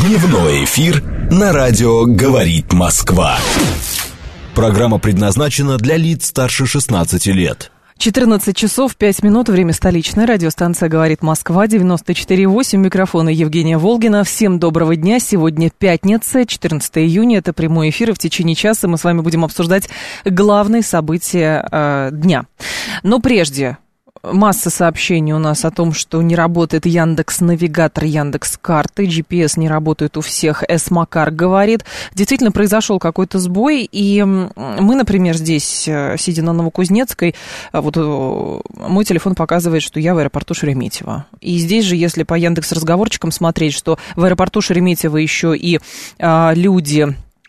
Дневной эфир на радио «Говорит Москва». Программа предназначена для лиц старше 16 лет. 14 часов 5 минут, время столичное. Радиостанция «Говорит Москва», 94,8. Микрофона Евгения Волгина. Всем доброго дня. Сегодня пятница, 14 июня. Это прямой эфир, и в течение часа мы с вами будем обсуждать главные события дня. Но прежде... Масса сообщений у нас о том, что не работает Яндекс.Навигатор, Яндекс.Карты, GPS не работает у всех, С-Макар говорит. Действительно, произошел какой-то сбой, и мы, например, здесь, сидя на Новокузнецкой, вот мой телефон показывает, что я в аэропорту Шереметьево. И здесь же, если по Яндекс.Разговорчикам смотреть, что в аэропорту Шереметьево еще и люди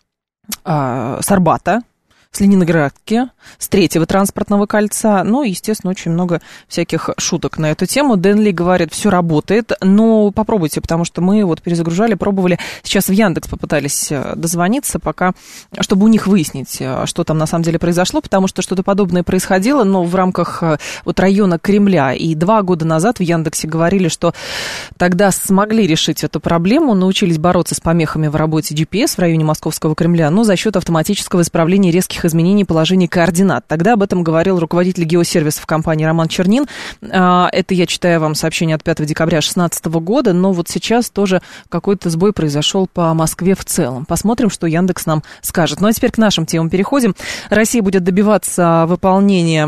с Арбата, с Ленинградки, с третьего транспортного кольца. Ну, естественно, очень много всяких шуток на эту тему. Дэн Ли говорит, все работает, но попробуйте, потому что мы вот перезагружали, пробовали. Сейчас в Яндекс попытались дозвониться, пока, чтобы у них выяснить, что там на самом деле произошло, потому что что-то подобное происходило, но в рамках вот района Кремля. И 2 года назад в Яндексе говорили, что тогда смогли решить эту проблему, научились бороться с помехами в работе GPS в районе Московского Кремля, но за счет автоматического исправления резких изменений положения координат. Тогда об этом говорил руководитель геосервисов компании Роман Чернин. Это я читаю вам сообщение от 5 декабря 2016 года, но вот сейчас тоже какой-то сбой произошел по Москве в целом. Посмотрим, что Яндекс нам скажет. Ну а теперь к нашим темам переходим. Россия будет добиваться выполнения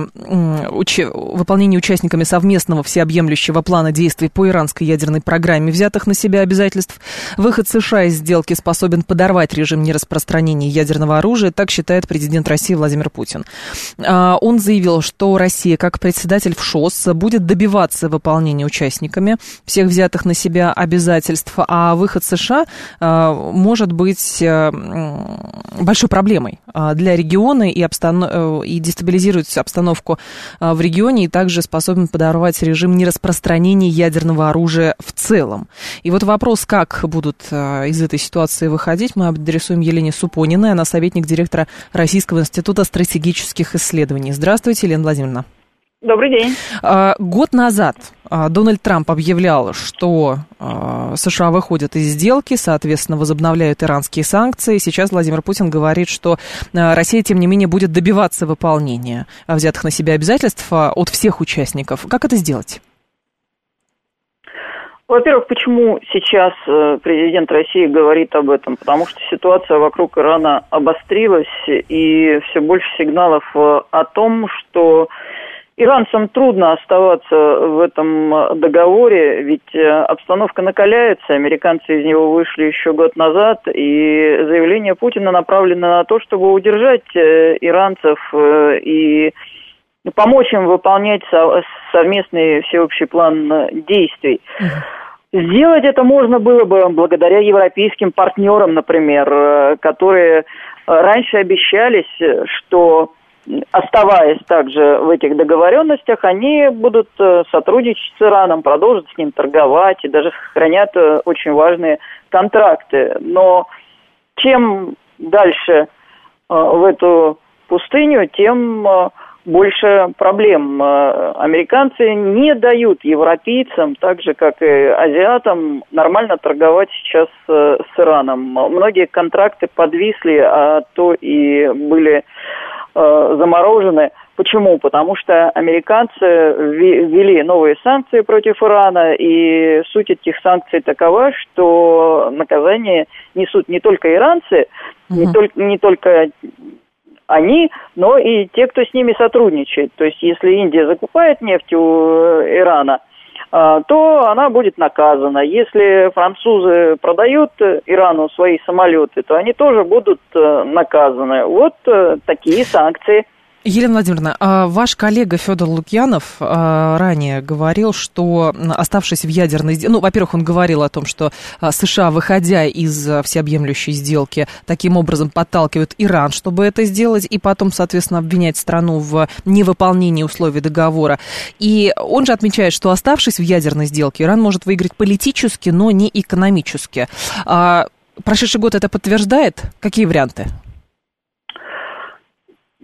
участниками совместного всеобъемлющего плана действий по иранской ядерной программе, взятых на себя обязательств. Выход США из сделки способен подорвать режим нераспространения ядерного оружия, так считает президент России Владимир Путин. Он заявил, что Россия, как председатель в ШОС, будет добиваться выполнения участниками всех взятых на себя обязательств, а выход США может быть большой проблемой для региона и дестабилизирует обстановку в регионе, и также способен подорвать режим нераспространения ядерного оружия в целом. И вот вопрос, как будут из этой ситуации выходить, мы адресуем Елене Супониной, она советник директора Российского института стратегических исследований. Здравствуйте, Елена Владимировна. Добрый день. Год назад Дональд Трамп объявлял, что США выходят из сделки, соответственно, возобновляют иранские санкции. Сейчас Владимир Путин говорит, что Россия, тем не менее, будет добиваться выполнения взятых на себя обязательств от всех участников. Как это сделать? Во-первых, почему сейчас президент России говорит об этом? Потому что ситуация вокруг Ирана обострилась, и все больше сигналов о том, что иранцам трудно оставаться в этом договоре, ведь обстановка накаляется, американцы из него вышли еще год назад, и заявление Путина направлено на то, чтобы удержать иранцев и помочь им выполнять совместный всеобщий план действий. Сделать это можно было бы благодаря европейским партнерам, например, которые раньше обещались, что, оставаясь также в этих договоренностях, они будут сотрудничать с Ираном, продолжат с ним торговать и даже сохранят очень важные контракты. Но чем дальше в эту пустыню, тем больше проблем. Американцы не дают европейцам, так же, как и азиатам, нормально торговать сейчас с Ираном. Многие контракты подвисли, а то и были заморожены. Почему? Потому что американцы ввели новые санкции против Ирана, и суть этих санкций такова, что наказание несут не только иранцы, не только они, но и те, кто с ними сотрудничает. То есть, если Индия закупает нефть у Ирана, то она будет наказана. Если французы продают Ирану свои самолеты, то они тоже будут наказаны. Вот такие санкции. Елена Владимировна, ваш коллега Федор Лукьянов ранее говорил, что, оставшись в ядерной сделке, ну, во-первых, он говорил о том, что США, выходя из всеобъемлющей сделки, таким образом подталкивают Иран, чтобы это сделать, и потом, соответственно, обвинять страну в невыполнении условий договора. И он же отмечает, что, оставшись в ядерной сделке, Иран может выиграть политически, но не экономически. Прошедший год это подтверждает? Какие варианты?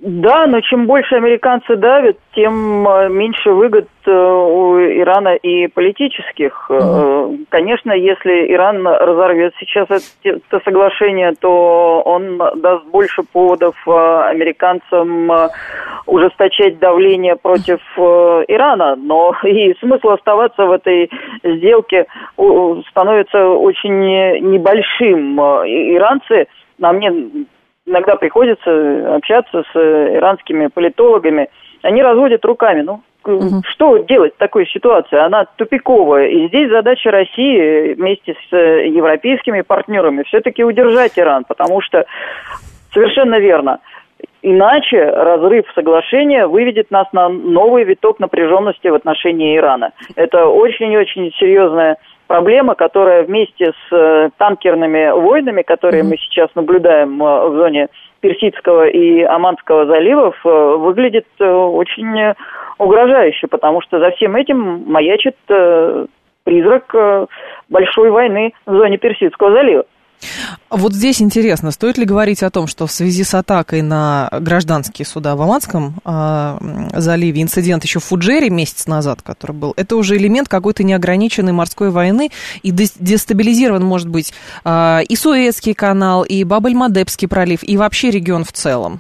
Да, но чем больше американцы давят, тем меньше выгод у Ирана и политических. Конечно, если Иран разорвет сейчас это соглашение, то он даст больше поводов американцам ужесточать давление против Ирана. Но и смысл оставаться в этой сделке становится очень небольшим. Иранцы, на мне иногда приходится общаться с иранскими политологами, они разводят руками. Что делать в такой ситуации? Она тупиковая. И здесь задача России вместе с европейскими партнерами все-таки удержать Иран, потому что совершенно верно. Иначе разрыв соглашения выведет нас на новый виток напряженности в отношении Ирана. Это очень-очень серьезная проблема, которая вместе с танкерными войнами, которые мы сейчас наблюдаем в зоне Персидского и Оманского заливов, выглядит очень угрожающе, потому что за всем этим маячит призрак большой войны в зоне Персидского залива. Вот здесь интересно, стоит ли говорить о том, что в связи с атакой на гражданские суда в Оманском заливе, инцидент еще в Фуджейре месяц назад, который был, это уже элемент какой-то неограниченной морской войны, и дестабилизирован может быть и Суэцкий канал, и Баб-эль-Мандебский пролив, и вообще регион в целом?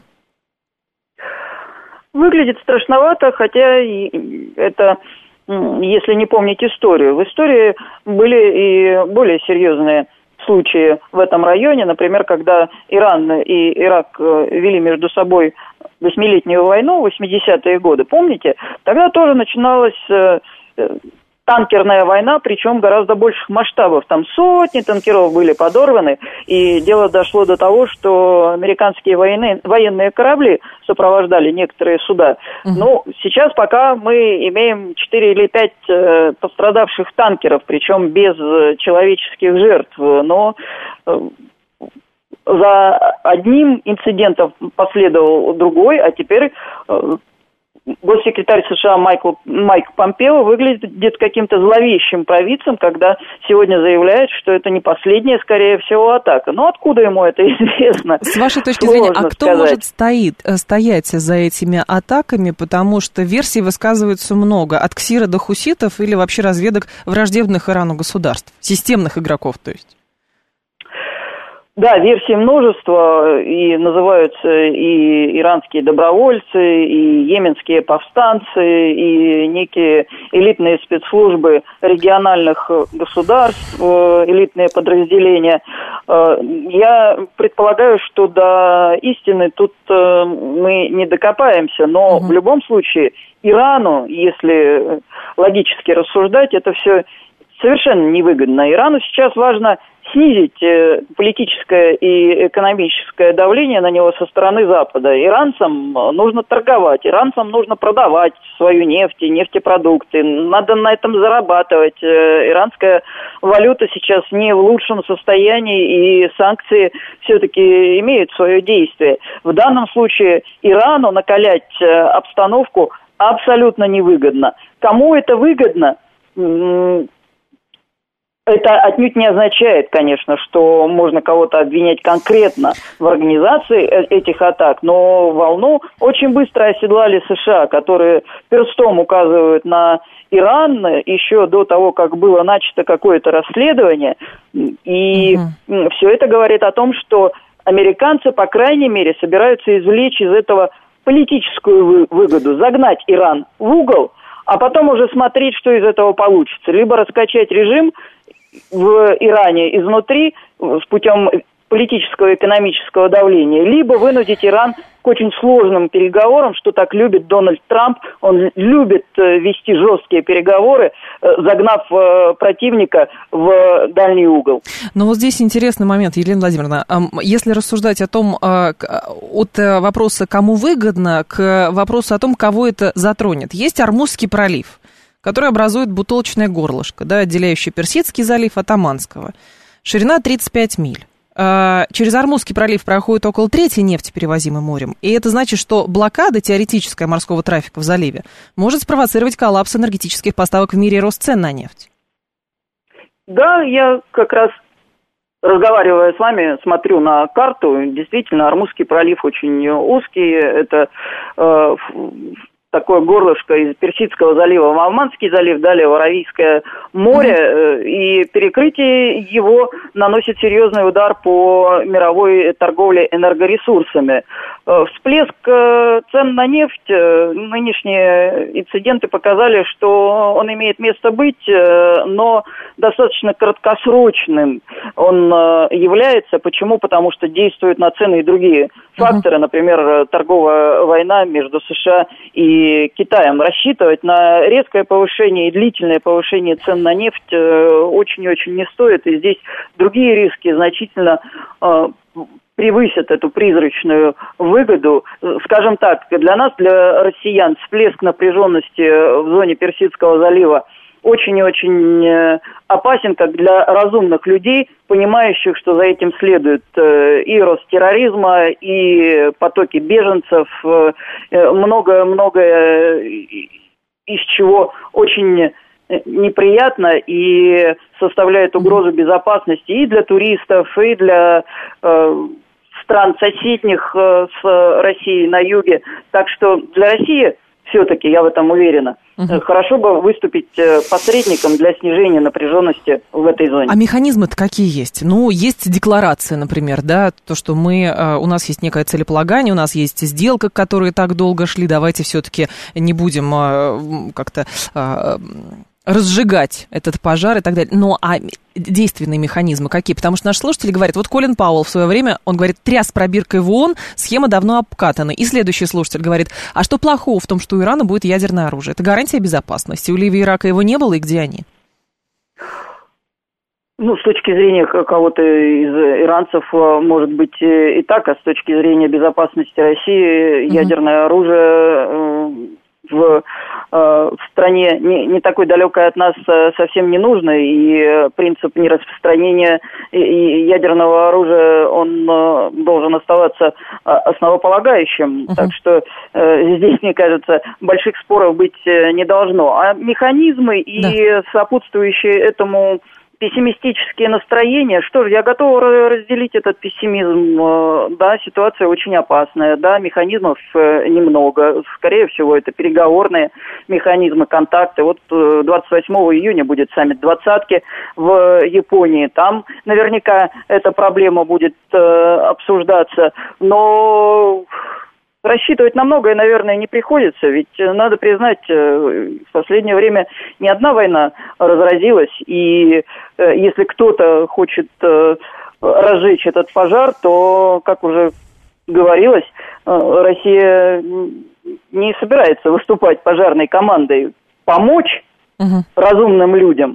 Выглядит страшновато, хотя это, если не помнить историю. В истории были и более серьезные случаи в этом районе, например, когда Иран и Ирак вели между собой 8-летнюю войну, 80-е годы, помните? Тогда тоже начиналась танкерная война, причем гораздо больших масштабов. Там сотни танкеров были подорваны, и дело дошло до того, что американские военные корабли сопровождали некоторые суда. Ну, сейчас пока мы имеем 4 или 5 пострадавших танкеров, причем без человеческих жертв, но за одним инцидентом последовал другой, а теперь госсекретарь США Майк Помпео выглядит каким-то зловещим провидцем, когда сегодня заявляет, что это не последняя, скорее всего, атака. Но откуда ему это известно? С вашей точки зрения, а кто может стоять за этими атаками? Потому что версий высказывается много. От ксира до хуситов или вообще разведок враждебных Ирану государств. Системных игроков, то есть. Да, версий множество, и называются и иранские добровольцы, и йеменские повстанцы, и некие элитные спецслужбы региональных государств, элитные подразделения. Я предполагаю, что до истины тут мы не докопаемся, но в любом случае Ирану, если логически рассуждать, это все совершенно невыгодно. Ирану сейчас важно снизить политическое и экономическое давление на него со стороны Запада. Иранцам нужно торговать, иранцам нужно продавать свою нефть и нефтепродукты. Надо на этом зарабатывать. Иранская валюта сейчас не в лучшем состоянии, и санкции все-таки имеют свое действие. В данном случае Ирану накалять обстановку абсолютно невыгодно. Кому это выгодно? Это отнюдь не означает, конечно, что можно кого-то обвинять конкретно в организации этих атак, но волну очень быстро оседлали США, которые перстом указывают на Иран еще до того, как было начато какое-то расследование. И все это говорит о том, что американцы, по крайней мере, собираются извлечь из этого политическую выгоду, загнать Иран в угол, а потом уже смотреть, что из этого получится. Либо раскачать режим в Иране изнутри с путем политического и экономического давления, либо вынудить Иран к очень сложным переговорам, что так любит Дональд Трамп. Он любит вести жесткие переговоры, загнав противника в дальний угол. Но вот здесь интересный момент, Елена Владимировна. Если рассуждать о том, от вопроса, кому выгодно, к вопросу о том, кого это затронет. Есть Ормузский пролив, который образует бутылочное горлышко, да, отделяющее Персидский залив от Оманского. Ширина 35 миль. Через Ормузский пролив проходит около трети нефти, перевозимой морем. И это значит, что блокада теоретическая морского трафика в заливе может спровоцировать коллапс энергетических поставок в мире и рост цен на нефть. Да, я как раз разговаривая с вами, смотрю на карту, действительно, Ормузский пролив очень узкий, это такое горлышко из Персидского залива в Оманский залив, далее в Аравийское море, и перекрытие его наносит серьезный удар по мировой торговле энергоресурсами. Всплеск цен на нефть, нынешние инциденты показали, что он имеет место быть, но достаточно краткосрочным он является. Почему? Потому что действуют на цены и другие факторы, например, торговая война между США и Китаем. Рассчитывать на резкое повышение и длительное повышение цен на нефть очень-очень не стоит, и здесь другие риски значительно превысят эту призрачную выгоду. Скажем так, для нас, для россиян, всплеск напряженности в зоне Персидского залива очень и очень опасен, как для разумных людей, понимающих, что за этим следует и рост терроризма, и потоки беженцев, многое из чего очень неприятно и составляет угрозу безопасности и для туристов, и для стран соседних с Россией на юге. Так что для России все-таки, я в этом уверена, хорошо бы выступить посредником для снижения напряженности в этой зоне. А механизмы-то какие есть? Ну, есть декларация, например, да, то, что у нас есть некое целеполагание, у нас есть сделка, к которой так долго шли, давайте все-таки не будем как-то разжигать этот пожар и так далее. Но действенные механизмы какие? Потому что наши слушатели говорят, вот Колин Пауэлл в свое время, он говорит, тряс пробиркой в ООН, схема давно обкатана. И следующий слушатель говорит, а что плохого в том, что у Ирана будет ядерное оружие? Это гарантия безопасности. У Ливии и Ирака его не было, и где они? Ну, с точки зрения кого-то из иранцев, может быть, и так, а с точки зрения безопасности России, ядерное оружие в стране не такой далекой от нас совсем не нужно, и принцип нераспространения ядерного оружия, он должен оставаться основополагающим. Так что здесь, мне кажется, больших споров быть не должно. А механизмы и сопутствующие этому пессимистические настроения, что ж, я готова разделить этот пессимизм. Да, ситуация очень опасная, да, механизмов немного. Скорее всего, это переговорные механизмы, контакты. Вот 28 июня будет саммит двадцатки в Японии. Там наверняка эта проблема будет обсуждаться. Но рассчитывать на многое, наверное, не приходится, ведь надо признать, в последнее время не одна война разразилась, и если кто-то хочет разжечь этот пожар, то, как уже говорилось, Россия не собирается выступать пожарной командой. Помочь разумным людям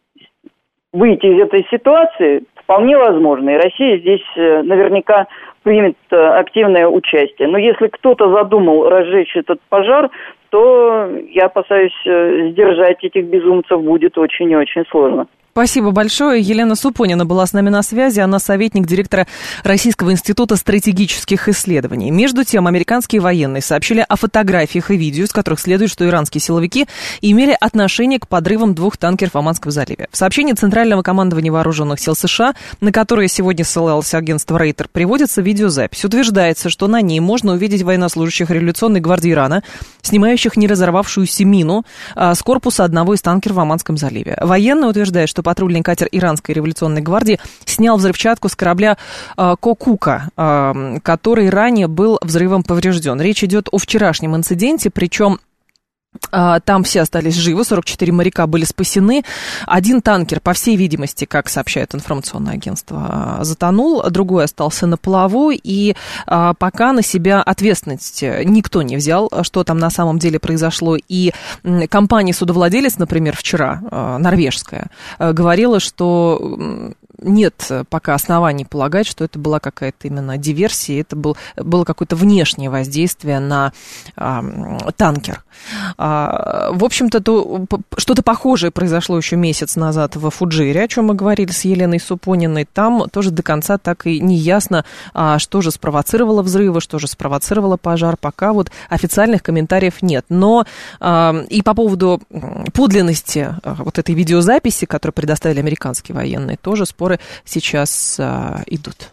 выйти из этой ситуации вполне возможно, и Россия здесь наверняка примет активное участие. Но если кто-то задумал разжечь этот пожар, то, я опасаюсь, сдержать этих безумцев будет очень и очень сложно. Спасибо большое. Елена Супонина была с нами на связи. Она советник директора Российского института стратегических исследований. Между тем, американские военные сообщили о фотографиях и видео, из которых следует, что иранские силовики имели отношение к подрывам 2 танкеров в Оманском заливе. В сообщении Центрального командования вооруженных сил США, на которое сегодня ссылалось агентство Рейтер, приводится видеозапись. Утверждается, что на ней можно увидеть военнослужащих Революционной гвардии Ирана, снимающих неразорвавшуюся мину с корпуса одного из танкеров в Оманском заливе. Военные утверждают, что патрульный катер Иранской революционной гвардии снял взрывчатку с корабля «Кокука», который ранее был взрывом поврежден. Речь идет о вчерашнем инциденте, причем там все остались живы, 44 моряка были спасены. Один танкер, по всей видимости, как сообщает информационное агентство, затонул, другой остался на плаву, и пока на себя ответственность никто не взял, что там на самом деле произошло. И компания-судовладелец, например, вчера, норвежская, говорила, что нет пока оснований полагать, что это была какая-то именно диверсия, это было какое-то внешнее воздействие на танкер. В общем-то, что-то похожее произошло еще месяц назад во Фуджире, о чем мы говорили с Еленой Супониной. Там тоже до конца так и не ясно, что же спровоцировало взрывы, что же спровоцировало пожар. Пока вот официальных комментариев нет. Но и по поводу подлинности вот этой видеозаписи, которую предоставили американские военные, тоже споры сейчас идут.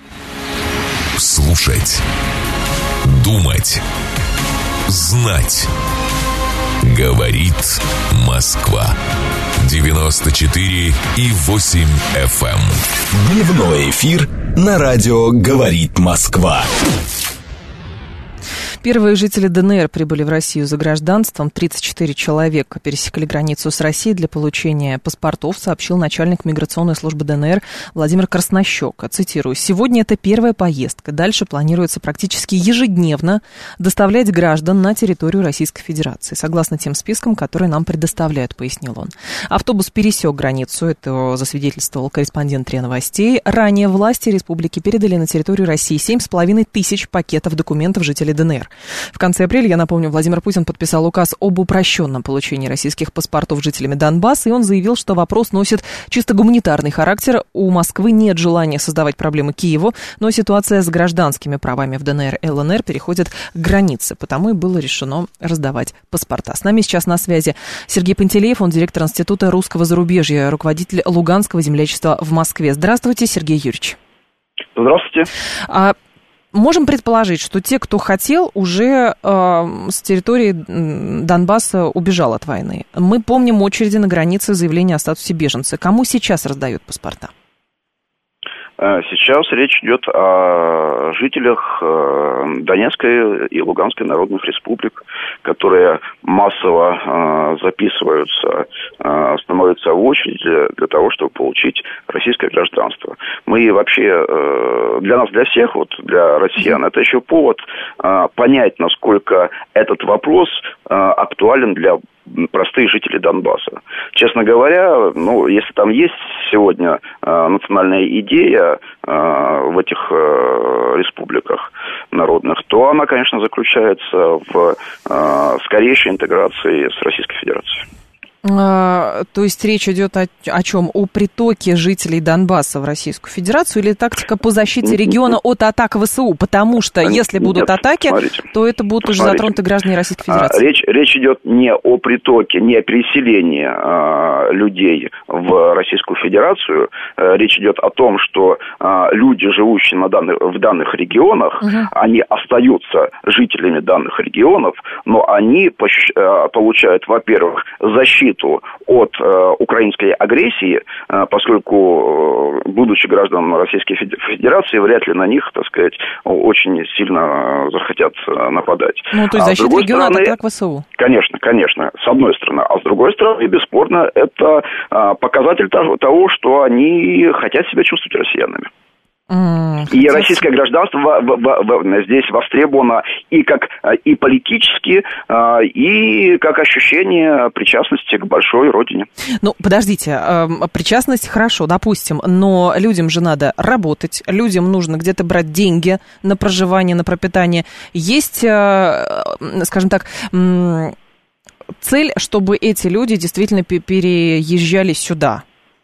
Слушать, думать, знать. Говорит Москва. 94,8 FM. Дневной эфир на радио «Говорит Москва». Первые жители ДНР прибыли в Россию за гражданством. 34 человека пересекли границу с Россией для получения паспортов, сообщил начальник миграционной службы ДНР Владимир Краснощек. Цитирую: «Сегодня это первая поездка. Дальше планируется практически ежедневно доставлять граждан на территорию Российской Федерации, согласно тем спискам, которые нам предоставляют», пояснил он. Автобус пересек границу, это засвидетельствовал корреспондент РИА Новостей. Ранее власти республики передали на территорию России 7,5 тысяч пакетов документов жителей ДНР. В конце апреля, я напомню, Владимир Путин подписал указ об упрощенном получении российских паспортов жителями Донбасса, и он заявил, что вопрос носит чисто гуманитарный характер. У Москвы нет желания создавать проблемы Киеву, но ситуация с гражданскими правами в ДНР и ЛНР переходит границы, потому и было решено раздавать паспорта. С нами сейчас на связи Сергей Пантелеев, он директор Института русского зарубежья, руководитель Луганского землячества в Москве. Здравствуйте, Сергей Юрьевич. Здравствуйте. Можем предположить, что те, кто хотел, уже с территории Донбасса убежал от войны. Мы помним очереди на границе заявления о статусе беженца. Кому сейчас раздают паспорта? Сейчас речь идет о жителях Донецкой и Луганской народных республик, которые массово записываются, становятся в очередь для того, чтобы получить российское гражданство. Мы вообще, для нас, для всех, вот для россиян, это еще повод понять, насколько этот вопрос актуален для простых жителей Донбасса. Честно говоря, если там есть сегодня национальная идея в этих республиках народных, то она, конечно, заключается в скорейшей интеграции с Российской Федерацией. То есть речь идет о чем? О притоке жителей Донбасса в Российскую Федерацию или тактика по защите региона от атак ВСУ? Потому что если будут атаки, то это будут уже затронуты граждане Российской Федерации. Речь идет не о притоке, не о переселении людей в Российскую Федерацию. Речь идет о том, что люди, живущие в данных регионах, они остаются жителями данных регионов, но они получают, во-первых, защиту от украинской агрессии, поскольку, будучи гражданами Российской Федерации, вряд ли на них, так сказать, очень сильно захотят нападать. То есть защита региона от атак ВСУ? Конечно, с одной стороны. А с другой стороны, бесспорно, это показатель того, что они хотят себя чувствовать россиянами. И российское гражданство здесь востребовано и политически, и как ощущение причастности к большой родине. Подождите, причастность хорошо, допустим, но людям же надо работать, людям нужно где-то брать деньги на проживание, на пропитание. Есть, скажем так, цель, чтобы эти люди действительно переезжали сюда?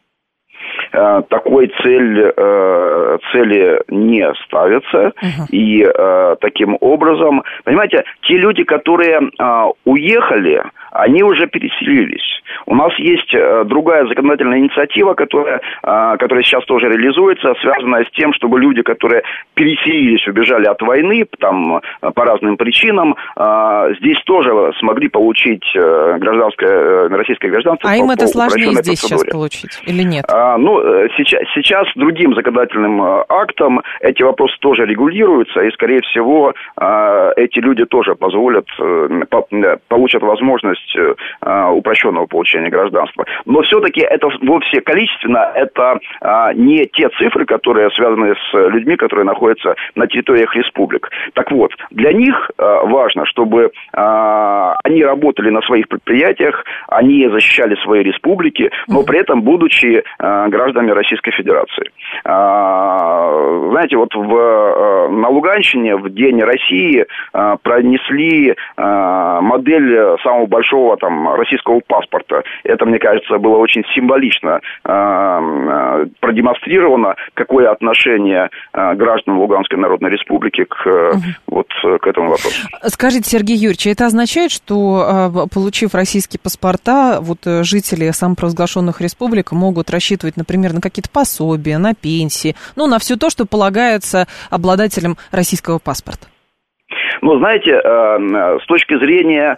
Такой цели не ставятся. И таким образом, понимаете, те люди, которые уехали, они уже переселились. У нас есть другая законодательная инициатива, которая сейчас тоже реализуется, связанная с тем, чтобы люди, которые переселились, убежали от войны, там, по разным причинам, здесь тоже смогли получить российское гражданство. А им это сложнее здесь сейчас получить или нет? Сейчас другим законодательным актом эти вопросы тоже регулируются, и, скорее всего, эти люди тоже получат возможность возможность упрощенного получения гражданства. Но все-таки это вовсе количественно, это не те цифры, которые связаны с людьми, которые находятся на территориях республик. Так вот, для них важно, чтобы они работали на своих предприятиях, они защищали свои республики, но при этом будучи гражданами Российской Федерации. Знаете, вот на Луганщине в День России пронесли модель самого большого российского паспорта. Это, мне кажется, было очень символично продемонстрировано, какое отношение граждан Луганской Народной Республики к этому вопросу. Скажите, Сергей Юрьевич, это означает, что, получив российские паспорта, жители самопровозглашенных республик могут рассчитывать, например, на какие-то пособия, на пенсии, на все то, что полагается обладателям российского паспорта? Но, знаете, с точки зрения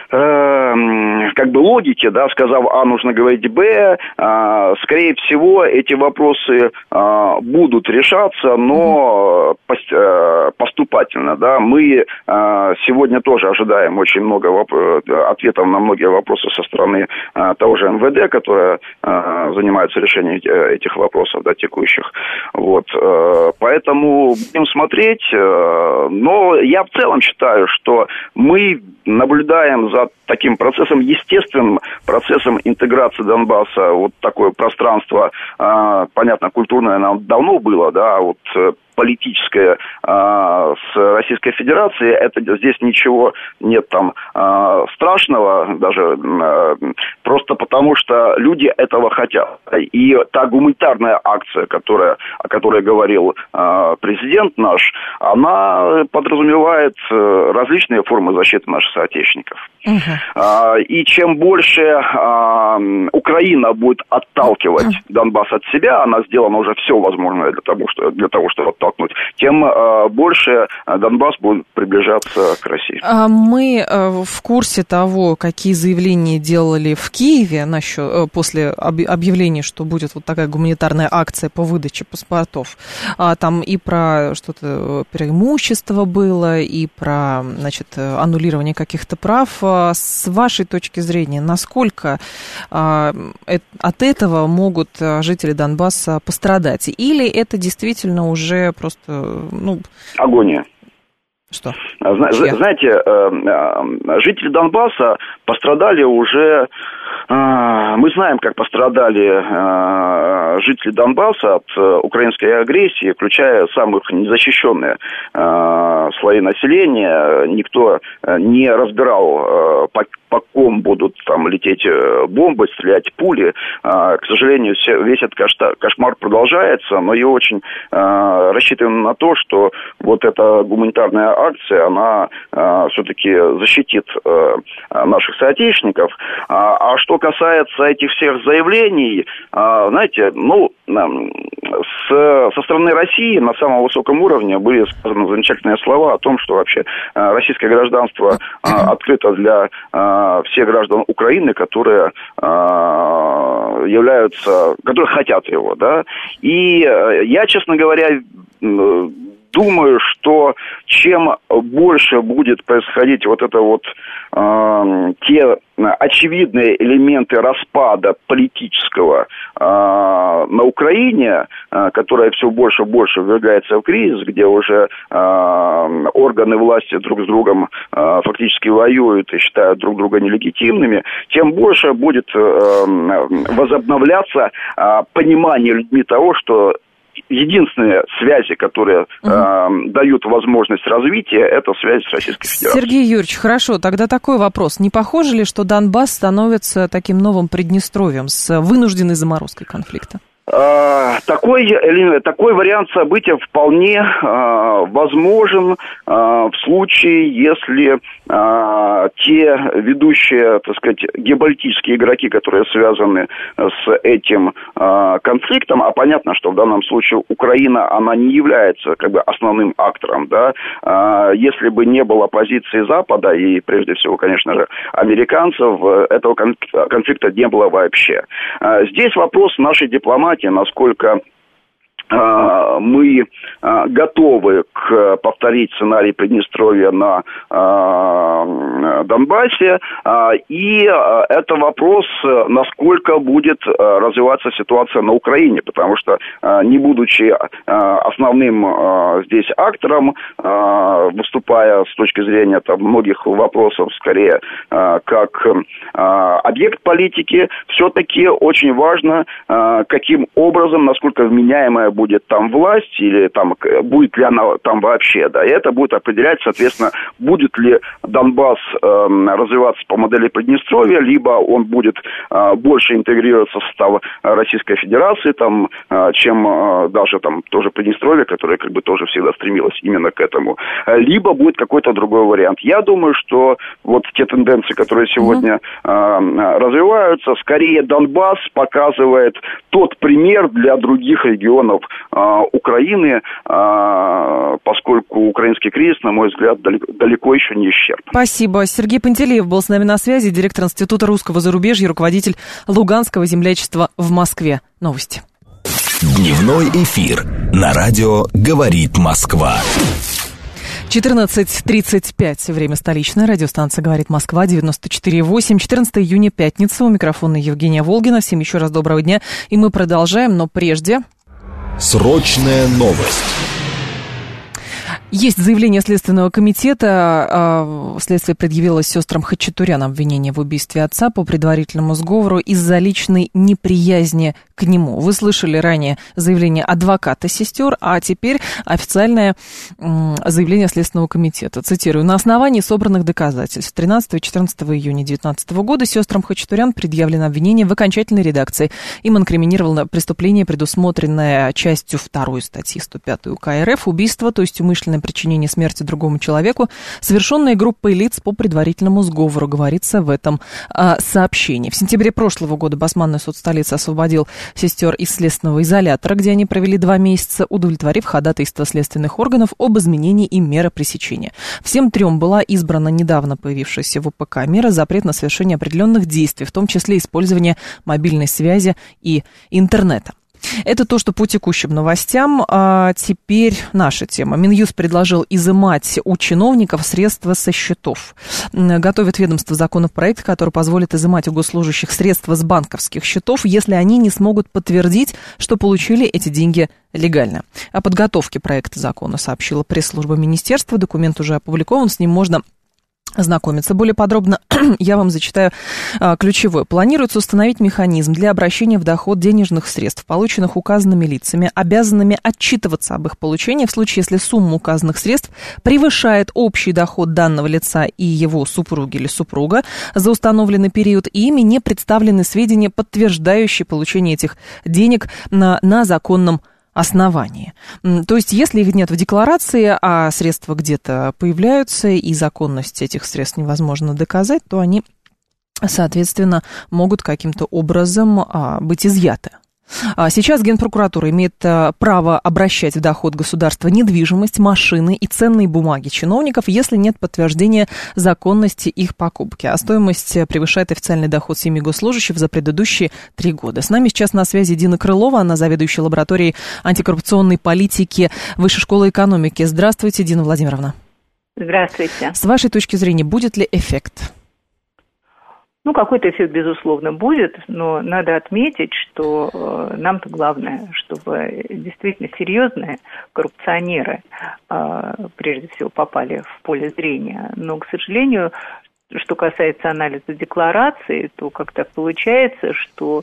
логики, сказав А, нужно говорить Б, скорее всего, эти вопросы будут решаться, но поступательно, Мы сегодня тоже ожидаем очень много ответов на многие вопросы со стороны того же МВД, которое занимается решением этих вопросов, текущих. Поэтому будем смотреть, но я в целом считаю, что мы наблюдаем за таким процессом, естественным процессом интеграции Донбасса. Такое пространство, понятно, культурное нам давно было, политическое с Российской Федерацией, здесь ничего нет страшного, даже просто потому, что люди этого хотят. И та гуманитарная акция, о которой говорил президент наш, она подразумевает различные формы защиты наших соотечественников. И чем больше Украина будет отталкивать Донбасс от себя, она сделана уже все возможное для того, чтобы отталкивать, тем больше Донбасс будет приближаться к России. Мы в курсе того, какие заявления делали в Киеве после объявления, что будет такая гуманитарная акция по выдаче паспортов. Там и про что-то преимущество было, и про аннулирование каких-то прав. С вашей точки зрения, насколько от этого могут жители Донбасса пострадать? Или это действительно уже просто... Агония. Что? Знаете, жители Донбасса пострадали уже... Мы знаем, как пострадали жители Донбасса от украинской агрессии, включая самых незащищенные слои населения. Никто не разбирал, по ком будут лететь бомбы, стрелять пули. К сожалению, весь этот кошмар продолжается, но я очень рассчитываем на то, что эта гуманитарная акция, она все-таки защитит наших соотечественников. А что касается этих всех заявлений, знаете, со стороны России на самом высоком уровне были сказаны замечательные слова о том, что вообще российское гражданство открыто для всех граждан Украины, которые которые хотят его, И я, честно говоря, думаю, что чем больше будет происходить те очевидные элементы распада политического на Украине, которая все больше и больше ввергается в кризис, где уже органы власти друг с другом фактически воюют и считают друг друга нелегитимными, тем больше будет возобновляться понимание людьми того, что единственные связи, которые дают возможность развития, это связи с Российской Федерацией. Сергей Юрьевич, хорошо, тогда такой вопрос. Не похоже ли, что Донбасс становится таким новым Приднестровьем с вынужденной заморозкой конфликта? Такой вариант события вполне возможен в случае, если те ведущие, геополитические игроки, которые связаны с этим конфликтом, а понятно, что в данном случае Украина, она не является основным актором, если бы не было позиции Запада и, прежде всего, конечно же, американцев, этого конфликта не было вообще. Здесь вопрос нашей дипломатии, насколько мы готовы повторить сценарий Приднестровья на Донбассе, и это вопрос, насколько будет развиваться ситуация на Украине, потому что, не будучи основным здесь актором, выступая с точки зрения многих вопросов, скорее, как объект политики, все-таки очень важно, каким образом, насколько вменяемая будет там власть, или будет ли она там вообще, да, и это будет определять, соответственно, будет ли Донбасс развиваться по модели Приднестровья, либо он будет больше интегрироваться в состав Российской Федерации, чем даже тоже Приднестровье, которое тоже всегда стремилось именно к этому, либо будет какой-то другой вариант. Я думаю, что те тенденции, которые сегодня развиваются, скорее Донбасс показывает тот пример для других регионов Украины, поскольку украинский кризис, на мой взгляд, далеко еще не исчерпан. Спасибо. Сергей Пантелеев был с нами на связи, директор Института русского зарубежья, руководитель Луганского землячества в Москве. Новости. Дневной эфир на радио «Говорит Москва». 14:35. Время столичное. Радиостанция «Говорит Москва», 94,8. 14 июня, пятница. У микрофона Евгения Волгина. Всем еще раз доброго дня. И мы продолжаем, но прежде... Срочная новость. Есть заявление Следственного комитета. Следствие предъявило сестрам Хачатурян обвинение в убийстве отца по предварительному сговору из-за личной неприязни к нему. Вы слышали ранее заявление адвоката сестер, а теперь официальное заявление Следственного комитета. Цитирую. На основании собранных доказательств 13 и 14 июня 2019 года сестрам Хачатурян предъявлено обвинение в окончательной редакции. Им инкриминировано преступление, предусмотренное частью 2 статьи 105 УК РФ, убийство, то есть умышленное причинение смерти другому человеку, совершенное группой лиц по предварительному сговору, говорится в этом сообщении. В сентябре прошлого года Басманный суд столицы освободил сестер из следственного изолятора, где они провели 2 месяца, удовлетворив ходатайство следственных органов об изменении им меры пресечения. Всем 3 была избрана недавно появившаяся в УПК мера запрет на совершение определенных действий, в том числе использование мобильной связи и интернета. Это то, что по текущим новостям. А теперь наша тема. Минюст предложил изымать у чиновников средства со счетов. Готовит ведомство законопроект, который позволит изымать у госслужащих средства с банковских счетов, если они не смогут подтвердить, что получили эти деньги легально. О подготовке проекта закона сообщила пресс-служба министерства. Документ уже опубликован, с ним можно ознакомиться более подробно. Я вам зачитаю ключевое. Планируется установить механизм для обращения в доход денежных средств, полученных указанными лицами, обязанными отчитываться об их получении в случае, если сумма указанных средств превышает общий доход данного лица и его супруги или супруга за установленный период, и ими не представлены сведения, подтверждающие получение этих денег на законном основании. То есть, если их нет в декларации, а средства где-то появляются, и законность этих средств невозможно доказать, то они, соответственно, могут каким-то образом быть изъяты. Сейчас Генпрокуратура имеет право обращать в доход государства недвижимость, машины и ценные бумаги чиновников, если нет подтверждения законности их покупки, а стоимость превышает официальный доход 7 госслужащих за предыдущие 3 года. С нами сейчас на связи Дина Крылова, она заведующая лабораторией антикоррупционной политики Высшей школы экономики. Здравствуйте, Дина Владимировна. Здравствуйте. С вашей точки зрения, будет ли эффект? Какой-то эффект, безусловно, будет, но надо отметить, что нам-то главное, чтобы действительно серьезные коррупционеры, прежде всего, попали в поле зрения. Но, к сожалению, что касается анализа декларации, то как-то получается, что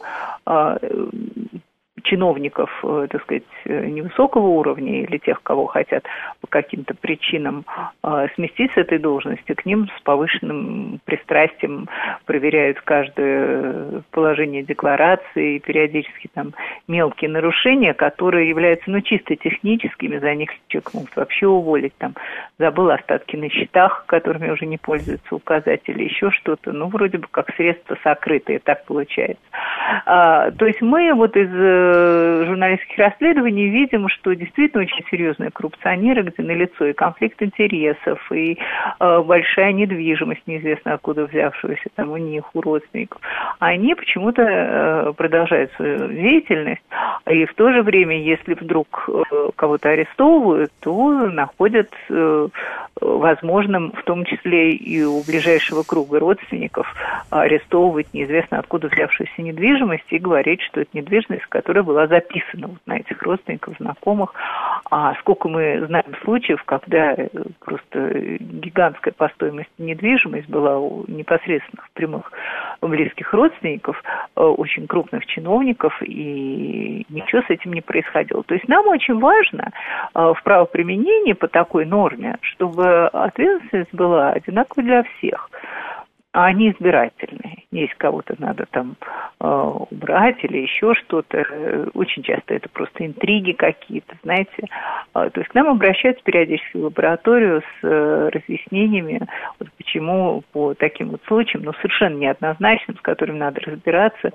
чиновников, так сказать, невысокого уровня или тех, кого хотят по каким-то причинам сместить с этой должности, к ним с повышенным пристрастием проверяют каждое положение декларации, периодически там мелкие нарушения, которые являются, чисто техническими, за них человек может вообще уволить, забыл остатки на счетах, которыми уже не пользуются указатели, еще что-то, вроде бы как средства сокрытые, так получается. То есть мы из журналистских расследований видим, что действительно очень серьезные коррупционеры, где налицо и конфликт интересов, и большая недвижимость, неизвестно откуда взявшаяся там у них, у родственников, они почему-то продолжают свою деятельность, и в то же время, если вдруг кого-то арестовывают, то находят возможным, в том числе и у ближайшего круга родственников, арестовывать неизвестно откуда взявшуюся недвижимость и говорить, что это недвижимость, которая была записана вот на этих родственников, знакомых. А сколько мы знаем случаев, когда просто гигантская по стоимости недвижимость была у непосредственных прямых близких родственников, очень крупных чиновников, и ничего с этим не происходило. То есть нам очень важно в правоприменении по такой норме, чтобы ответственность была одинаковой для всех, а они избирательные. Если кого-то надо там убрать или еще что-то, очень часто это просто интриги какие-то, знаете. То есть к нам обращаются периодически в лабораторию с разъяснениями, вот почему по таким вот случаям, но совершенно неоднозначным, с которыми надо разбираться,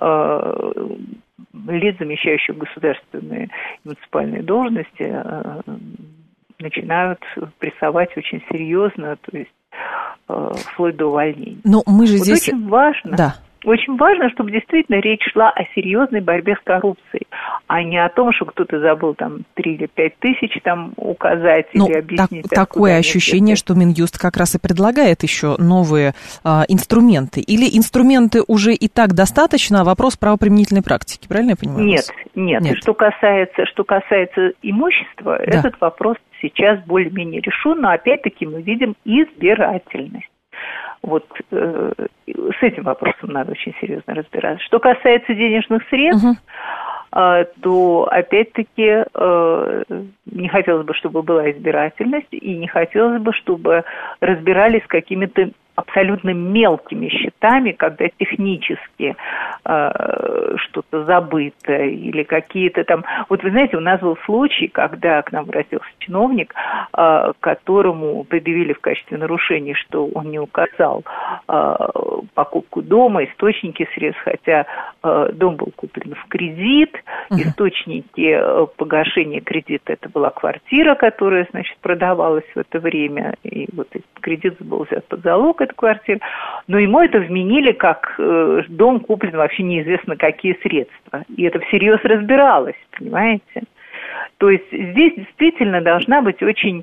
лиц, замещающих государственные муниципальные должности, начинают прессовать очень серьезно, то есть вплоть до увольнения. Но мы же вот здесь... Очень важно, да. Очень важно, чтобы действительно речь шла о серьезной борьбе с коррупцией, а не о том, что кто-то забыл там 3 или 5 тысяч там указать или объяснить. Такое ощущение, что Минюст как раз и предлагает еще новые инструменты. Или инструменты уже и так достаточно, а вопрос правоприменительной практики, правильно я понимаю? Нет. Что касается имущества, да. Этот вопрос сейчас более-менее решен, но опять-таки мы видим избирательность. Вот с этим вопросом надо очень серьезно разбираться. Что касается денежных средств, то опять-таки не хотелось бы, чтобы была избирательность, и не хотелось бы, чтобы разбирались с какими-то абсолютно мелкими счетами, когда технически что-то забыто или какие-то там... Вот вы знаете, у нас был случай, когда к нам обратился чиновник, которому предъявили в качестве нарушения, что он не указал покупку дома, источники средств, хотя дом был куплен в кредит, источники погашения кредита, это была квартира, которая, значит, продавалась в это время, и вот этот кредит был взят под залог, эта квартира, но ему это вменили как дом куплен вообще неизвестно какие средства, и это всерьез разбиралось, понимаете? То есть здесь действительно должна быть очень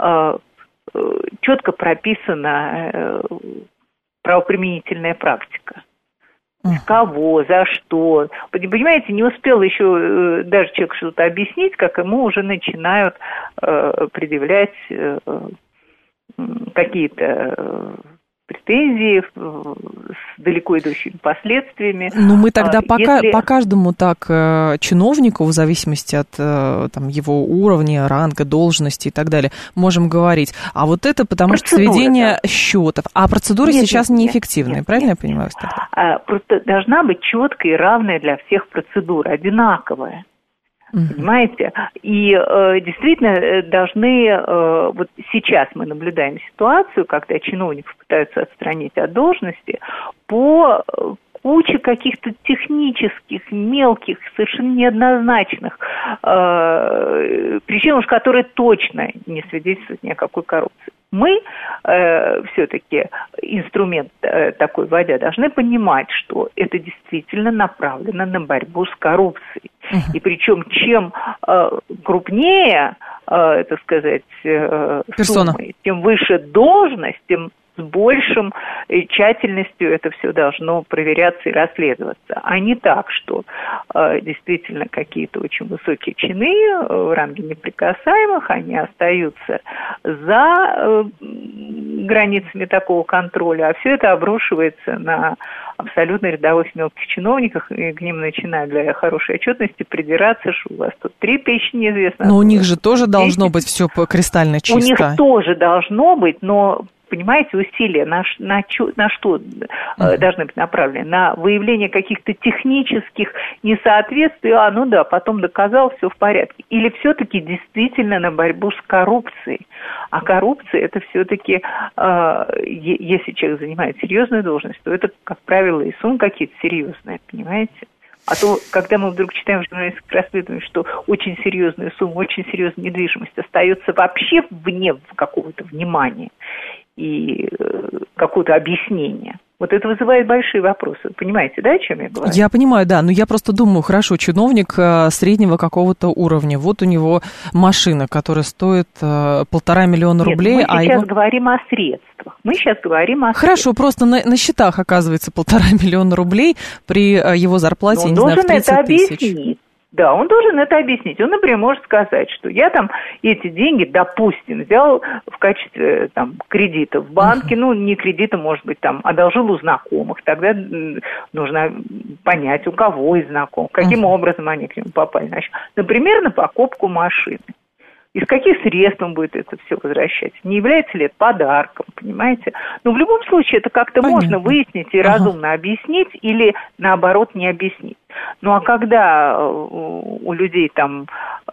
четко прописана правоприменительная практика. Кого, за что. Понимаете, не успел еще даже человек что-то объяснить, как ему уже начинают предъявлять какие-то претензии с далеко идущими последствиями. Ну, мы тогда по каждому так чиновнику, в зависимости от там, его уровня, ранга, должности и так далее, можем говорить. А вот это потому что сведение счетов. А процедуры сейчас неэффективные, правильно я понимаю? Просто должна быть четкая и равная для всех процедура, одинаковая. Понимаете? И действительно должны... вот сейчас мы наблюдаем ситуацию, когда чиновников пытаются отстранить от должности по куче каких-то технических, мелких, совершенно неоднозначных причин, уж которые точно не свидетельствуют ни о какой коррупции. Мы все-таки инструмент такой вводя должны понимать, что это действительно направлено на борьбу с коррупцией. И причем чем крупнее, так сказать, суммы, тем выше должность, тем с большим тщательностью это все должно проверяться и расследоваться. А не так, что действительно какие-то очень высокие чины в ранге неприкасаемых, они остаются за границами такого контроля, а все это обрушивается на абсолютно рядовых мелких чиновниках, и к ним начинают для хорошей отчетности придираться, что у вас тут 3 тысячи неизвестно. Но у них же тоже должно быть все кристально чисто. У них тоже должно быть, но... Понимаете, усилия на что должны быть направлены? На выявление каких-то технических несоответствий, потом доказал, все в порядке. Или все-таки действительно на борьбу с коррупцией? А коррупция это все-таки, если человек занимает серьезную должность, то это, как правило, и суммы какие-то серьезные, понимаете? А то, когда мы вдруг читаем в журналистских расследованиях, что очень серьезная сумма, очень серьезная недвижимость остается вообще вне какого-то внимания и какого-то объяснения, вот это вызывает большие вопросы. Вы понимаете, да, о чем я говорю? Я понимаю, да, но я просто думаю, хорошо, чиновник среднего какого-то уровня, вот у него машина, которая стоит 1,5 миллиона рублей. Нет, мы сейчас говорим о средствах. Хорошо, просто на счетах оказывается 1,5 миллиона рублей при его зарплате, я не знаю, в 30 тысяч. Да, он должен это объяснить. Он, например, может сказать, что я там эти деньги, допустим, взял в качестве там кредита в банке, ну, не кредита, может быть, там, одолжил у знакомых. Тогда нужно понять, у кого из знакомых, каким образом они к нему попали. Значит, например, на покупку машины. Из каких средств он будет это все возвращать? Не является ли это подарком, понимаете? Но в любом случае это как-то можно выяснить и разумно объяснить или, наоборот, не объяснить. Ну, а когда у людей там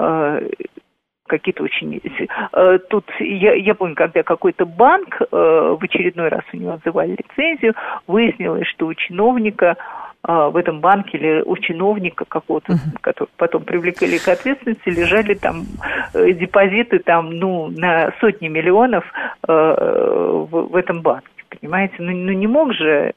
какие-то очень... Тут я помню, когда какой-то банк в очередной раз у него отзывали лицензию, выяснилось, что у чиновника в этом банке или у чиновника какого-то, который потом привлекли к ответственности, лежали там депозиты там, ну, на сотни миллионов в этом банке. Понимаете, ну не мог же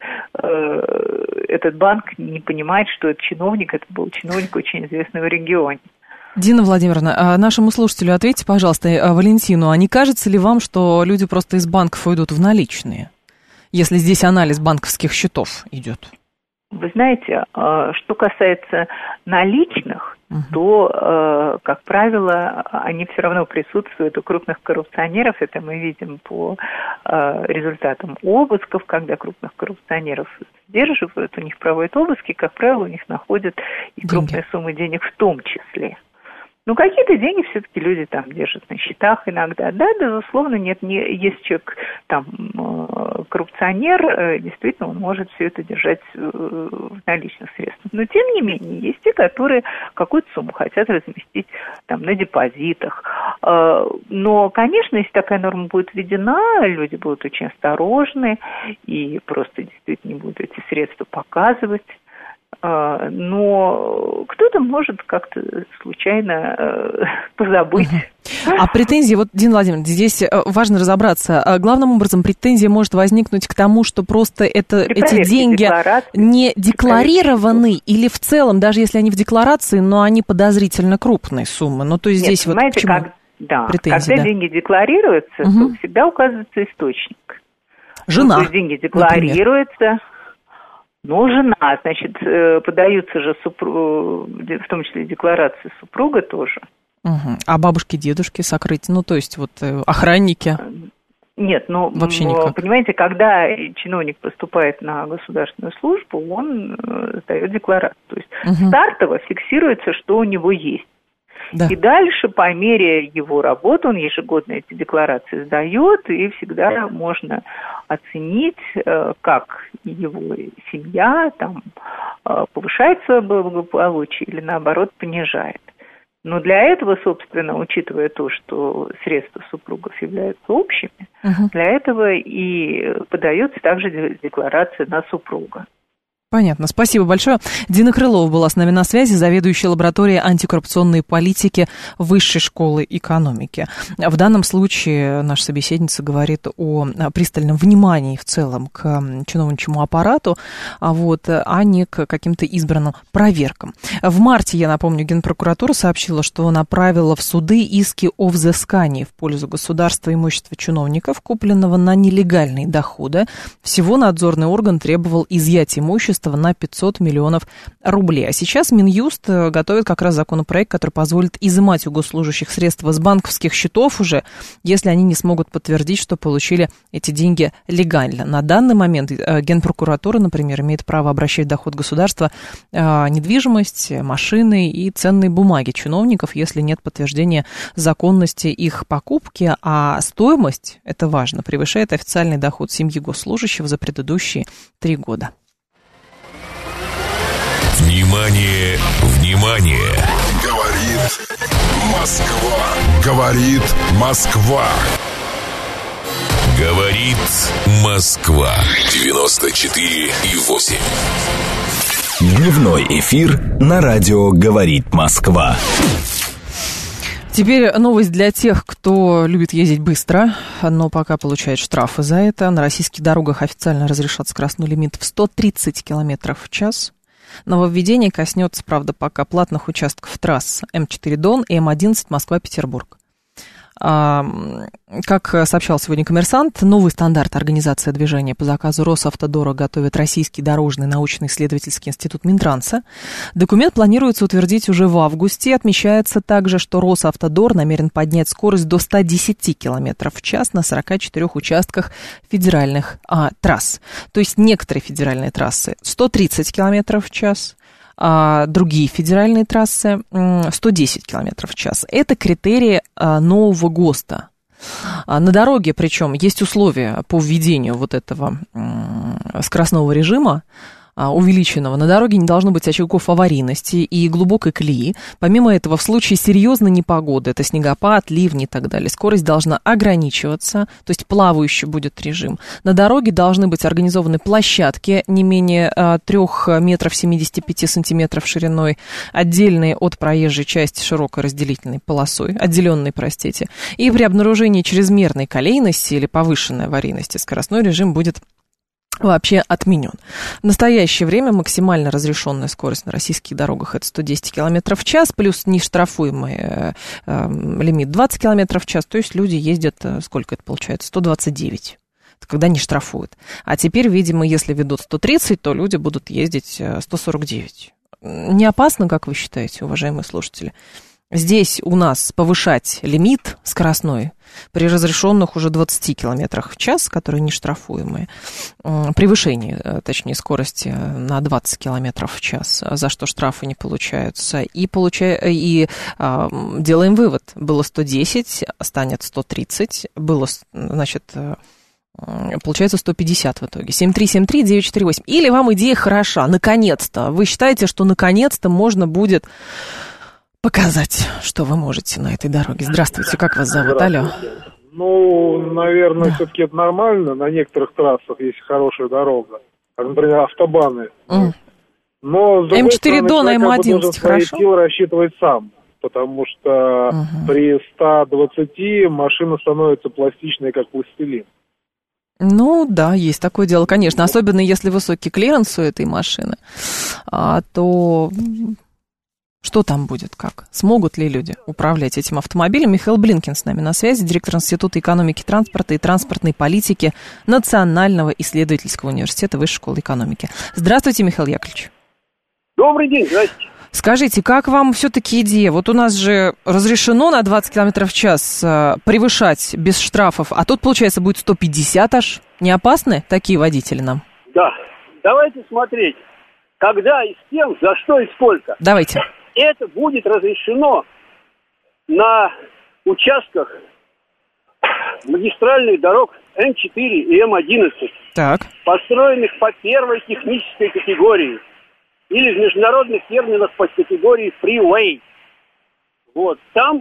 этот банк не понимать, что это был чиновник очень известный в регионе. Дина Владимировна, нашему слушателю ответьте, пожалуйста, Валентину, а не кажется ли вам, что люди просто из банков уйдут в наличные, если здесь анализ банковских счетов идет? Вы знаете, что касается наличных, то, как правило, они все равно присутствуют у крупных коррупционеров. Это мы видим по результатам обысков, когда крупных коррупционеров задерживают, у них проводят обыски, как правило, у них находят и крупные суммы денег в том числе. Ну, какие-то деньги все-таки люди там держат на счетах иногда. Да, безусловно, есть человек там коррупционер, действительно, он может все это держать в наличных средствах. Но, тем не менее, есть те, которые какую-то сумму хотят разместить там на депозитах. Но, конечно, если такая норма будет введена, люди будут очень осторожны и просто действительно не будут эти средства показывать. Но кто-то может как-то случайно позабыть. А претензии, вот, Дина Владимировна, здесь важно разобраться. Главным образом претензия может возникнуть к тому, что просто эти деньги не декларированы, или в целом, даже если они в декларации, но они подозрительно крупные суммы. Ну, то есть Нет, здесь вот к чему претензии? Когда деньги декларируются, то всегда указывается источник. Жена, то есть деньги декларируются. Например. Ну, жена, значит, подаются же, в том числе декларации супруга тоже. А бабушки, дедушки сокрыть, ну, то есть вот охранники? Нет, ну, вообще никак. Понимаете, когда чиновник поступает на государственную службу, он сдает декларацию. То есть стартово фиксируется, что у него есть. Да. И дальше, по мере его работы, он ежегодно эти декларации сдает, и всегда можно оценить, как его семья там повышает свое благополучие или, наоборот, понижает. Но для этого, собственно, учитывая то, что средства супругов являются общими, для этого и подается также декларация на супруга. Понятно. Спасибо большое. Дина Крылова была с нами на связи, заведующая лабораторией антикоррупционной политики Высшей школы экономики. В данном случае наша собеседница говорит о пристальном внимании в целом к чиновничьему аппарату, а не к каким-то избранным проверкам. В марте, я напомню, Генпрокуратура сообщила, что направила в суды иски о взыскании в пользу государства имущества чиновников, купленного на нелегальные доходы. Всего надзорный орган требовал изъятия имущества на 500 миллионов рублей. А сейчас Минюст готовит как раз законопроект, который позволит изымать у госслужащих средства с банковских счетов уже, если они не смогут подтвердить, что получили эти деньги легально. На данный момент Генпрокуратура, например, имеет право обращать в доход государства недвижимость, машины и ценные бумаги чиновников, если нет подтверждения законности их покупки, а стоимость, это важно, превышает официальный доход семьи госслужащего за предыдущие 3 года. Внимание, внимание! Говорит Москва. Говорит Москва. Говорит Москва. 94,8. Дневной эфир на радио «Говорит Москва». Теперь новость для тех, кто любит ездить быстро, но пока получает штрафы за это. На российских дорогах официально разрешат скоростной лимит в 130 км в час. Нововведение коснется, правда, пока платных участков трасс М4 Дон и М11 Москва-Петербург. Как сообщал сегодня «Коммерсант», новый стандарт организации движения по заказу Росавтодора готовит Российский дорожный научно-исследовательский институт Минтранса. Документ планируется утвердить уже в августе. Отмечается также, что Росавтодор намерен поднять скорость до 110 км в час на 44 участках федеральных трасс. То есть некоторые федеральные трассы 130 км в час, а другие федеральные трассы 110 км в час. Это критерии нового ГОСТа. На дороге, причем, есть условия по введению вот этого скоростного режима увеличенного. На дороге не должно быть очагов аварийности и глубокой колеи. Помимо этого, в случае серьезной непогоды, это снегопад, ливни и так далее, скорость должна ограничиваться, то есть плавающий будет режим. На дороге должны быть организованы площадки не менее 3 метров 75 сантиметров шириной, отдельные от проезжей части широкой разделительной полосой, отделенной, простите. И при обнаружении чрезмерной колейности или повышенной аварийности скоростной режим будет вообще отменен. В настоящее время максимально разрешенная скорость на российских дорогах это 110 км в час, плюс нештрафуемый лимит 20 км в час, то есть люди ездят, сколько это получается, 129, когда не штрафуют. А теперь, видимо, если ведут 130, то люди будут ездить 149. Не опасно, как вы считаете, уважаемые слушатели? Здесь у нас повышать лимит скоростной при разрешенных уже 20 км в час, которые не штрафуемые, превышение, точнее, скорости на 20 км в час, за что штрафы не получаются. И делаем вывод. Было 110, станет 130, было, значит, получается 150 в итоге. 7373948. Или вам идея хороша, наконец-то. Вы считаете, что наконец-то можно будет показать, что вы можете на этой дороге. Здравствуйте, как вас зовут? Алло. Ну, наверное, все-таки это нормально. На некоторых трассах есть хорошая дорога, как, например, автобаны. Но, с другой М4 Дон, М11 хорошо? Силы рассчитывать сам, потому что при 120 машина становится пластичной, как пластилин. Ну, да, есть такое дело, конечно. Особенно, если высокий клиренс у этой машины, то... Что там будет, как? Смогут ли люди управлять этим автомобилем? Михаил Блинкин с нами на связи, директор Института экономики транспорта и транспортной политики Национального исследовательского университета Высшей школы экономики. Здравствуйте, Михаил Яковлевич. Добрый день, здравствуйте. Скажите, как вам все-таки идея? Вот у нас же разрешено на 20 км в час превышать без штрафов, а тут, получается, будет 150 аж. Не опасны такие водители нам? Да. Давайте смотреть, когда и с кем, за что и сколько. Давайте. Это будет разрешено на участках магистральных дорог М4 и М11, построенных по первой технической категории, или в международных терминах по категории freeway. Вот. Там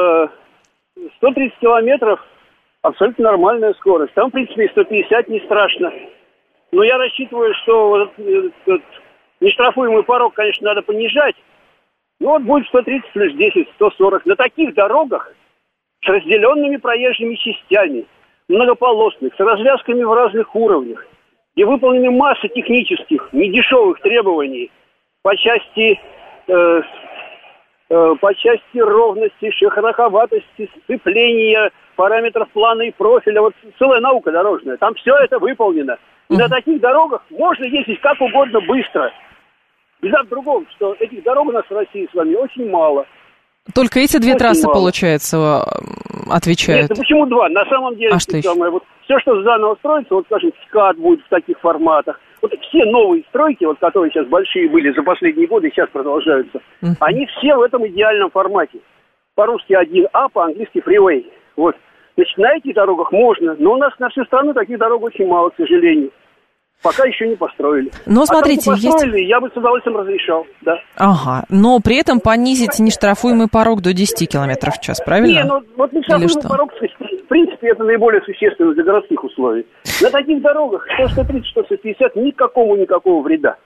130 километров абсолютно нормальная скорость. Там, в принципе, и 150 не страшно. Но я рассчитываю, что нештрафуемый порог, конечно, надо понижать. Ну вот будет 130 плюс 10, 140. На таких дорогах с разделенными проезжими частями, многополосных, с развязками в разных уровнях, где выполнены масса технических, недешевых требований по части ровности, шероховатости, сцепления, параметров плана и профиля. Вот целая наука дорожная. Там все это выполнено. И на таких дорогах можно ездить как угодно быстро. Беда в другом, что этих дорог у нас в России с вами очень мало. Только эти две трассы, мало. Получается, отвечают? Нет, ну почему два? На самом деле, вот все, что заново строится, вот, скажем, СКАТ будет в таких форматах. Вот все новые стройки, вот, которые сейчас большие были за последние годы и сейчас продолжаются, они все в этом идеальном формате. По-русски 1А, по-английски freeway. Вот. Значит, на этих дорогах можно, но у нас на всю страну таких дорог очень мало, к сожалению. Пока еще не построили. Но смотрите, там, построили, я бы с удовольствием разрешал, да. Ага, но при этом понизить нештрафуемый порог до 10 км в час, правильно? Не, ну вот нештрафуемый порог, в принципе, это наиболее существенно для городских условий. На таких дорогах 130, 150 никакого вреда.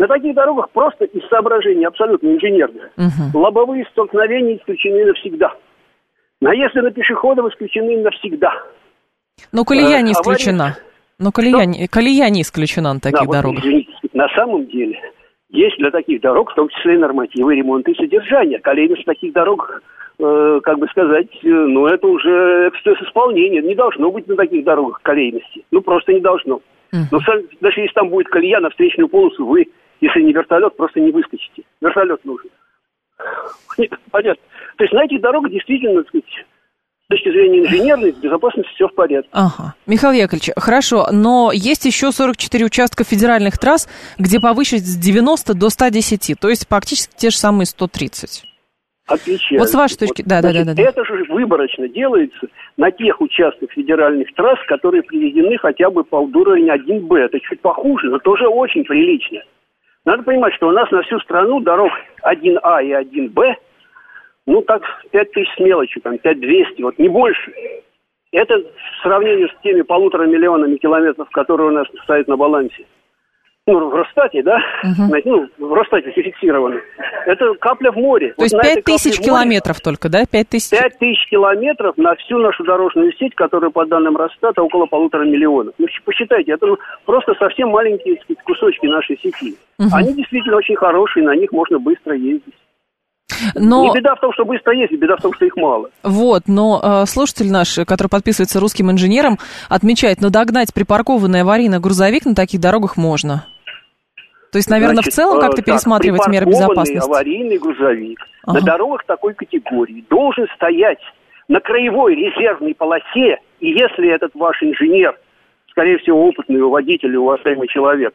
На таких дорогах просто из соображений абсолютно инженерных. Лобовые столкновения исключены навсегда. Наезды на пешеходов исключены навсегда. Но колея не исключена. Колея не исключена на таких дорогах. Вот, извините, на самом деле есть для таких дорог, в том числе и нормативы ремонта и содержания. Колейность на таких дорогах, как бы сказать, это уже эксцесс исполнения. Не должно быть на таких дорогах колейности. Просто не должно. Но даже если там будет колея на встречную полосу, вы, если не вертолет, просто не выскочите. Вертолет нужен. Понятно. То есть на этих дорогах действительно, так сказать, с точки зрения инженерной безопасности все в порядке. Ага. Михаил Яковлевич, хорошо, но есть еще 44 участка федеральных трасс, где повысить с 90 до 110, то есть практически те же самые 130. Отлично. Вот с вашей точки... Да. Это же выборочно делается на тех участках федеральных трасс, которые приведены хотя бы по уровню 1Б. Это чуть похуже, но тоже очень прилично. Надо понимать, что у нас на всю страну дорог 1А и 1Б, 5000 с мелочью, 5200, не больше. Это в сравнении с теми 1,5 миллионами километров, которые у нас стоят на балансе. В Росстате, да? В Росстате зафиксированы. Это капля в море. То есть 5000 километров только, да? 5000 километров на всю нашу дорожную сеть, которая по данным Росстата около 1,5 миллиона. Посчитайте, это просто совсем маленькие, так сказать, кусочки нашей сети. Они действительно очень хорошие, на них можно быстро ездить. Но... Не беда в том, что быстро ездить, беда в том, что их мало. Но слушатель наш, который подписывается русским инженером, отмечает, догнать припаркованный аварийный грузовик на таких дорогах можно. То есть, наверное, в целом как-то пересматривать меры безопасности. Аварийный грузовик на дорогах такой категории должен стоять на краевой резервной полосе, и если этот ваш инженер, скорее всего, опытный водитель и уважаемый человек,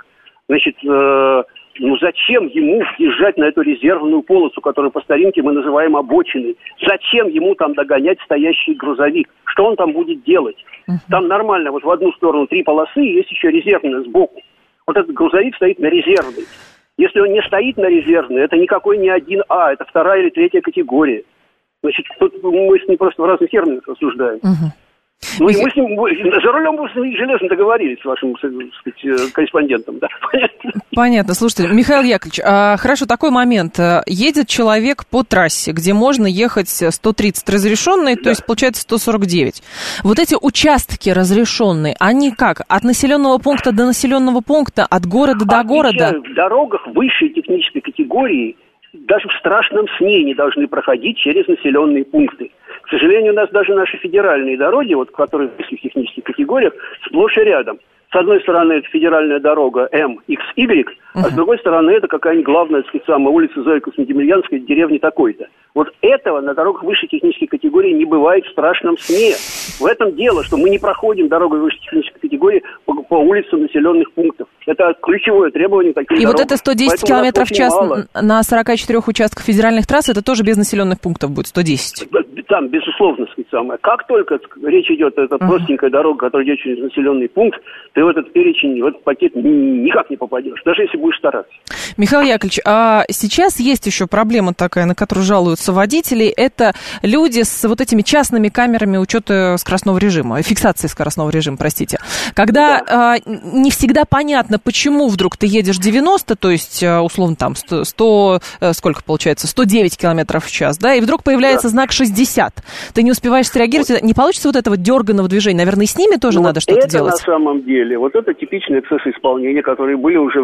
зачем ему въезжать на эту резервную полосу, которую по старинке мы называем обочиной? Зачем ему там догонять стоящий грузовик? Что он там будет делать? Там нормально, в одну сторону 3 полосы, есть еще резервная сбоку. Вот этот грузовик стоит на резервной. Если он не стоит на резервной, это никакой не 1А, это 2 или 3 категория. Тут мы с ним просто в разных терминах рассуждаем. Мы с ним за рулем железно договорились с вашим, так сказать, корреспондентом, да? Понятно. Слушайте, Михаил Яковлевич, хорошо, такой момент. Едет человек по трассе, где можно ехать 130 разрешенные, то есть получается 149. Вот эти участки разрешенные, они как? От населенного пункта до населенного пункта, от города до города? В дорогах высшей технической категории даже в страшном сне не должны проходить через населенные пункты. К сожалению, у нас даже наши федеральные дороги, которые в высоких технических категориях, сплошь и рядом. С одной стороны, это федеральная дорога MXY, а с другой стороны, это какая-нибудь главная, так сказать, улица Зои Космодемьянской, деревни такой-то. Вот этого на дорогах высшей технической категории не бывает в страшном сне. В этом дело, что мы не проходим дорогой высшей технической категории по улицам населенных пунктов. Это ключевое требование таких дорог. И вот это 110 км в час на 44 участках федеральных трасс, это тоже без населенных пунктов будет, 110? Там, безусловно, сказать, самое. Как только речь идет, это простенькая дорога, которая идет через населенный пункт, ты в этот перечень, в этот пакет никак не попадешь, даже если будешь стараться. Михаил Яковлевич, а сейчас есть еще проблема такая, на которую жалуются водители, это люди с вот этими частными камерами учета скоростного режима, фиксации скоростного режима, простите. Когда не всегда понятно, почему вдруг ты едешь 90, то есть, условно, там, сколько получается, 109 километров в час, да, и вдруг появляется знак 60. Ты не успеваешь среагировать, не получится вот этого дерганого движения? Наверное, и с ними тоже надо что-то делать? Это на самом деле, это типичные эксцессы исполнения, которые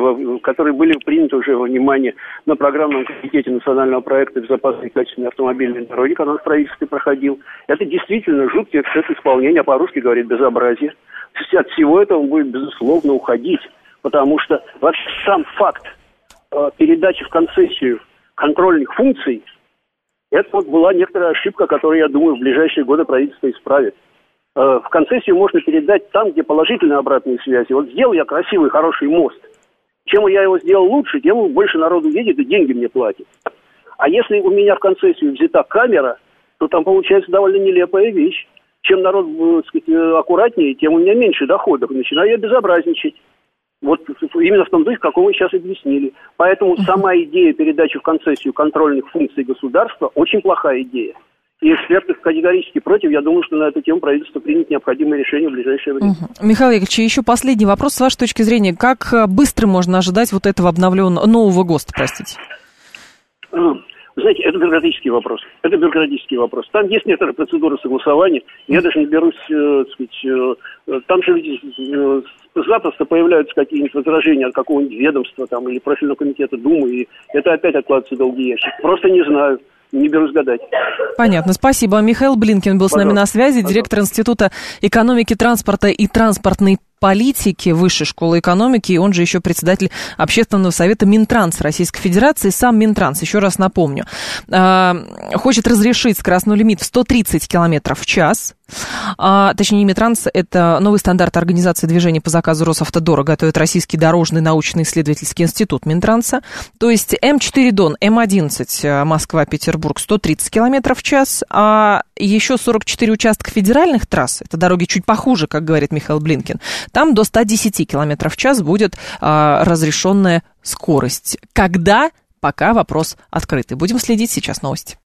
были приняты уже во внимание на программном комитете национального проекта безопасной и качественной автомобильной дороги, когда он в правительстве проходил. Это действительно жуткий эксцесс исполнения, а по-русски говорит безобразие. От всего этого он будет, безусловно, уходить, потому что вообще сам факт передачи в концессию контрольных функций, это была некоторая ошибка, которую, я думаю, в ближайшие годы правительство исправит. В концессию можно передать там, где положительные обратные связи. Сделал я красивый, хороший мост. Чем я его сделал лучше, тем больше народу едет и деньги мне платят. А если у меня в концессию взята камера, то там получается довольно нелепая вещь. Чем народ, так сказать, аккуратнее, тем у меня меньше доходов. И начинаю я безобразничать. Именно в том духе, как вы сейчас объяснили. Поэтому сама идея передачи в концессию контрольных функций государства очень плохая идея. И эксперты категорически против. Я думаю, что на эту тему правительство примет необходимое решение в ближайшее время. Михаил Яковлевич, еще последний вопрос. С вашей точки зрения, как быстро можно ожидать вот этого обновленного, нового ГОСТа, простите? Вы знаете, это бюрократический вопрос. Там есть некоторые процедуры согласования. Я даже не берусь, там же запросто появляются какие-нибудь возражения от какого-нибудь ведомства там, или профильного комитета Думы, и это опять откладывается в долгий ящик. Просто не знаю. Не берусь гадать. Понятно, спасибо. Михаил Блинкин был с нами на связи, директор Института экономики, транспорта и транспортной политики Высшей школы экономики, и он же еще председатель Общественного совета Минтранс Российской Федерации. Сам Минтранс, еще раз напомню, хочет разрешить скоростной лимит в 130 км в час. Точнее, не Минтранс, это новый стандарт организации движения по заказу Росавтодора готовит Российский дорожный научно-исследовательский институт Минтранса. То есть М4 Дон, М11 Москва-Петербург 130 км в час, а еще 44 участка федеральных трасс, это дороги чуть похуже, как говорит Михаил Блинкин, там до 110 км в час будет разрешенная скорость. Когда? Пока вопрос открытый. Будем следить, сейчас новости.